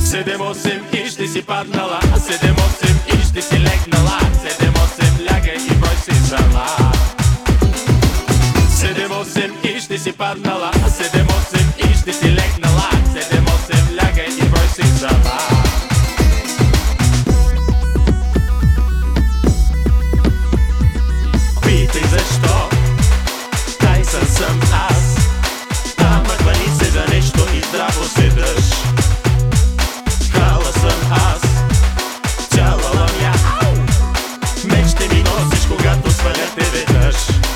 7-8 и ще си паднала, 7-8 и ще си легнала, 7-8 лягай и брой си сама. 7-8 и ще си паднала, 7-8 и ще си легнала, 7-8 лягай и брой си сама. Питай защо, Тайсън съм аз. Ама хвани се за нещо и здраво се дръж. Крала съм аз, цяла ламя. Меч ще ми носиш, когато сваля те веднъж.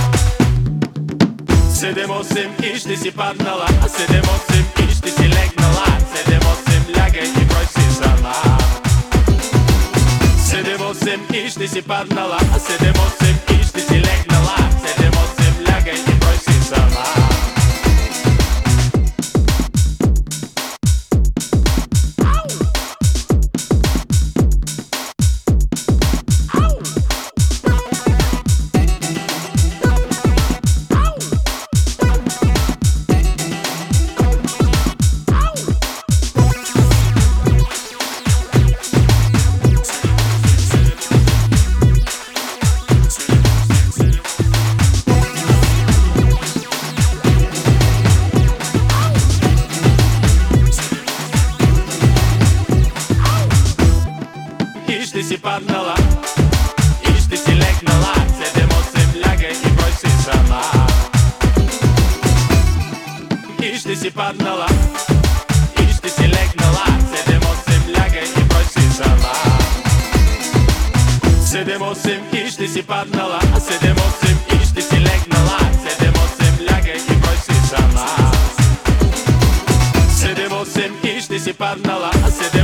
7-8 и ще си паднала, 7-8 и ще си легнала, 7-8 лягай и брой си сама. 7-8 и ще си паднала, 7-8 и ще си легнала, 7-8 лягай и брой си сама. И ще си паднала, и ще си легнала, 7-8 лягай и брой си сама. И ще си паднала, и ще си легнала, 7-8 лягай и брой си сама. 7-8 и ще си паднала, 7-8 и ще си легнала, 7-8 лягай и брой си сама. 7-8 и ще си паднала, 7